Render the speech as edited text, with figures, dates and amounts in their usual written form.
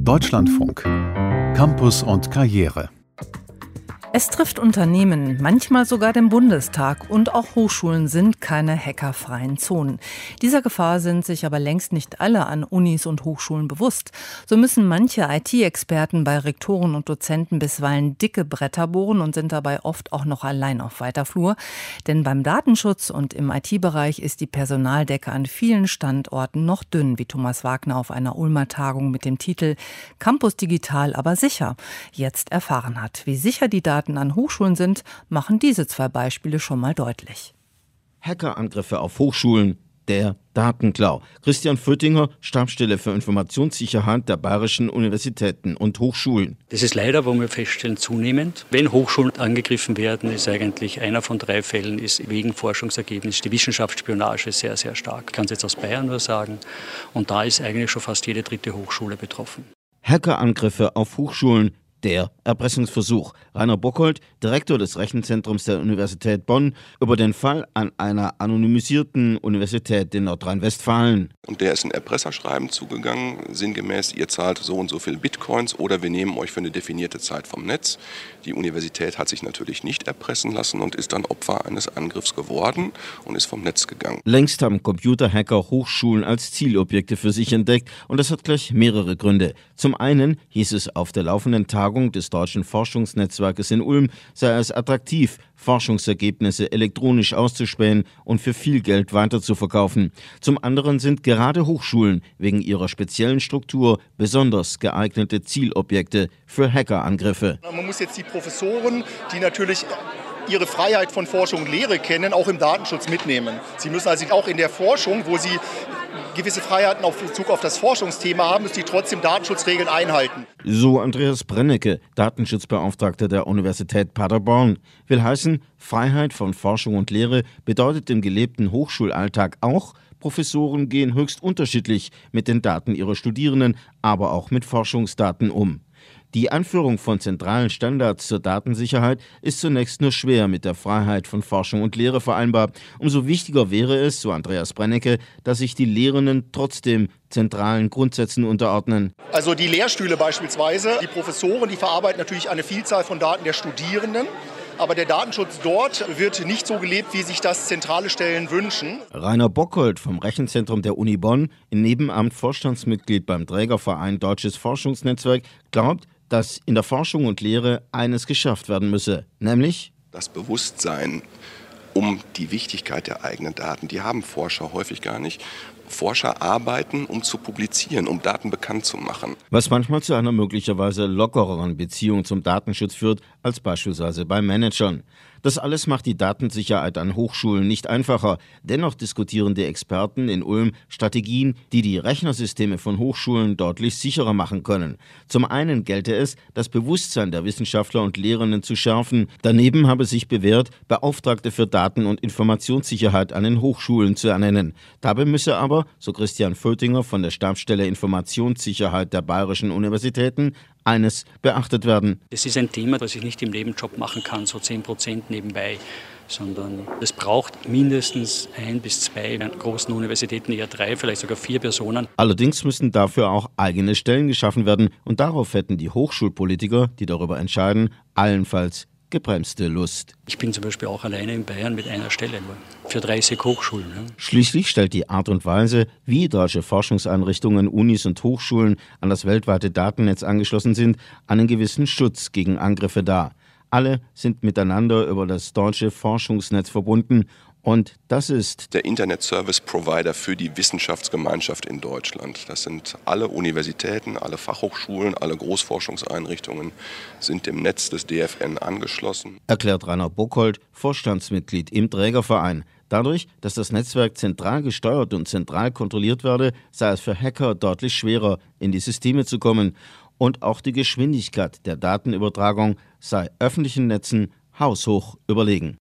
Deutschlandfunk. Campus und Karriere. Es trifft Unternehmen, manchmal sogar den Bundestag, und auch Hochschulen sind keine hackerfreien Zonen. Dieser Gefahr sind sich aber längst nicht alle an Unis und Hochschulen bewusst. So müssen manche IT-Experten bei Rektoren und Dozenten bisweilen dicke Bretter bohren und sind dabei oft auch noch allein auf weiter Flur. Denn beim Datenschutz und im IT-Bereich ist die Personaldecke an vielen Standorten noch dünn, wie Thomas Wagner auf einer Ulmer Tagung mit dem Titel Campus digital, aber sicher jetzt erfahren hat. Wie sicher die Daten an Hochschulen sind, machen diese zwei Beispiele schon mal deutlich. Hackerangriffe auf Hochschulen, der Datenklau. Christian Föttinger, Stabsstelle für Informationssicherheit der Bayerischen Universitäten und Hochschulen. Das ist leider, wo wir feststellen, zunehmend. Wenn Hochschulen angegriffen werden, ist eigentlich einer von 3 Fällen ist wegen Forschungsergebnis die Wissenschaftsspionage sehr, sehr stark. Ich kann es jetzt aus Bayern nur sagen. Und da ist eigentlich schon fast jede 3. Hochschule betroffen. Hackerangriffe auf Hochschulen, der Erpressungsversuch. Rainer Bockholt, Direktor des Rechenzentrums der Universität Bonn, über den Fall an einer anonymisierten Universität in Nordrhein-Westfalen. Und der ist ein Erpresserschreiben zugegangen, sinngemäß, ihr zahlt so und so viel Bitcoins oder wir nehmen euch für eine definierte Zeit vom Netz. Die Universität hat sich natürlich nicht erpressen lassen und ist dann Opfer eines Angriffs geworden und ist vom Netz gegangen. Längst haben Computerhacker Hochschulen als Zielobjekte für sich entdeckt und das hat gleich mehrere Gründe. Zum einen hieß es auf der laufenden Tagung des Deutschen Forschungsnetzwerkes in Ulm, sei es attraktiv, Forschungsergebnisse elektronisch auszuspähen und für viel Geld weiterzuverkaufen. Zum anderen sind gerade Hochschulen wegen ihrer speziellen Struktur besonders geeignete Zielobjekte für Hackerangriffe. Man muss jetzt die Professoren, die natürlich ihre Freiheit von Forschung und Lehre kennen, auch im Datenschutz mitnehmen. Sie müssen also auch in der Forschung, wo sie gewisse Freiheiten auf Bezug auf das Forschungsthema haben, müssen die trotzdem Datenschutzregeln einhalten. So Andreas Brennecke, Datenschutzbeauftragter der Universität Paderborn. Will heißen, Freiheit von Forschung und Lehre bedeutet im gelebten Hochschulalltag auch, Professoren gehen höchst unterschiedlich mit den Daten ihrer Studierenden, aber auch mit Forschungsdaten um. Die Einführung von zentralen Standards zur Datensicherheit ist zunächst nur schwer mit der Freiheit von Forschung und Lehre vereinbar. Umso wichtiger wäre es, so Andreas Brennecke, dass sich die Lehrenden trotzdem zentralen Grundsätzen unterordnen. Also die Lehrstühle beispielsweise, die Professoren, die verarbeiten natürlich eine Vielzahl von Daten der Studierenden. Aber der Datenschutz dort wird nicht so gelebt, wie sich das zentrale Stellen wünschen. Rainer Bockholt vom Rechenzentrum der Uni Bonn, im Nebenamt Vorstandsmitglied beim Trägerverein Deutsches Forschungsnetzwerk, glaubt, dass in der Forschung und Lehre eines geschafft werden müsse, nämlich das Bewusstsein um die Wichtigkeit der eigenen Daten. Die haben Forscher häufig gar nicht. Forscher arbeiten, um zu publizieren, um Daten bekannt zu machen. Was manchmal zu einer möglicherweise lockereren Beziehung zum Datenschutz führt, als beispielsweise bei Managern. Das alles macht die Datensicherheit an Hochschulen nicht einfacher. Dennoch diskutieren die Experten in Ulm Strategien, die die Rechnersysteme von Hochschulen deutlich sicherer machen können. Zum einen gelte es, das Bewusstsein der Wissenschaftler und Lehrenden zu schärfen. Daneben habe sich bewährt, Beauftragte für Daten- und Informationssicherheit an den Hochschulen zu ernennen. Dabei müsse aber, so Christian Föttinger von der Stabsstelle Informationssicherheit der Bayerischen Universitäten, eines beachtet werden. Es ist ein Thema, das ich nicht im Nebenjob machen kann, so 10% nebenbei, sondern es braucht mindestens 1 bis 2, an großen Universitäten eher 3, vielleicht sogar 4 Personen. Allerdings müssen dafür auch eigene Stellen geschaffen werden und darauf hätten die Hochschulpolitiker, die darüber entscheiden, allenfalls gebremste Lust. Ich bin zum Beispiel auch alleine in Bayern mit einer Stelle nur für 30 Hochschulen. Ja. Schließlich stellt die Art und Weise, wie deutsche Forschungseinrichtungen, Unis und Hochschulen an das weltweite Datennetz angeschlossen sind, einen gewissen Schutz gegen Angriffe dar. Alle sind miteinander über das deutsche Forschungsnetz verbunden. Und das ist der Internet Service Provider für die Wissenschaftsgemeinschaft in Deutschland. Das sind alle Universitäten, alle Fachhochschulen, alle Großforschungseinrichtungen sind dem Netz des DFN angeschlossen. Erklärt Rainer Bockholt, Vorstandsmitglied im Trägerverein. Dadurch, dass das Netzwerk zentral gesteuert und zentral kontrolliert werde, sei es für Hacker deutlich schwerer, in die Systeme zu kommen. Und auch die Geschwindigkeit der Datenübertragung sei öffentlichen Netzen haushoch überlegen.